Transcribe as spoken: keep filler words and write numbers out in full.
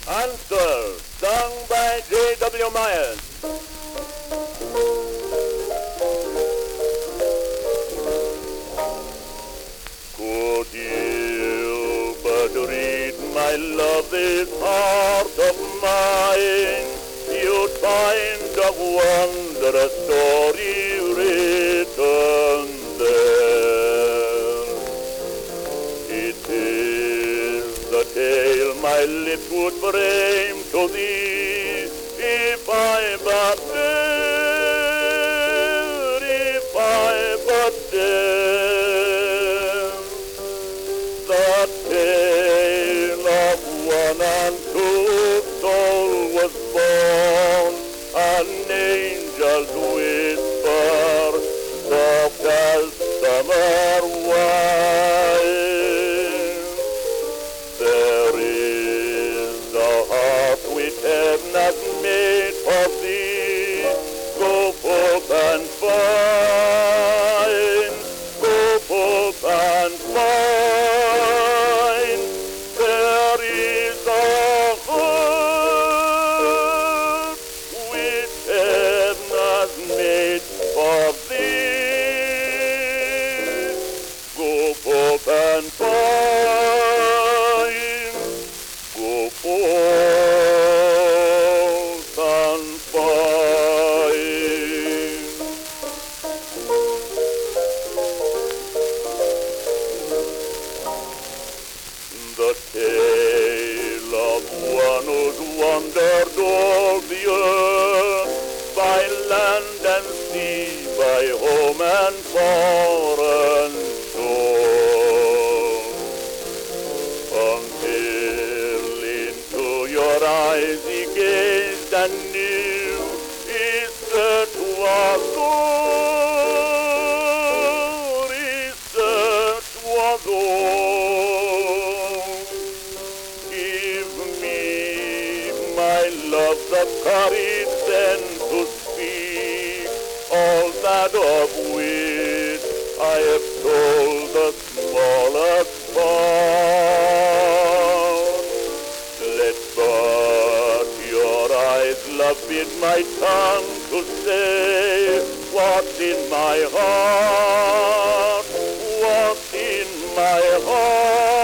Answer, sung by J W. Myers. Could you but read my love, this heart of mine, you'd find a wondrous story written there. It is the tale my lips would frame to thee, if I but dare, if I but dare. The tale of one unto soul was born, an angel's whisper, soft as summer wine. There is a heart which heaven has made for thee. Go forth and find, go forth and find. There is a heart which heaven has made for thee. Go forth and find, go forth and find. The tale of one who's wandered all the earth, by land and sea, by home and foreign shore, until into your eyes he gazed and knew his search was o'er, his search was o'er. Give me, my love, the courage then to speak all that of which I have told the smallest part. Let but your eyes, love, bid my tongue to say what's in my heart, what's in my heart.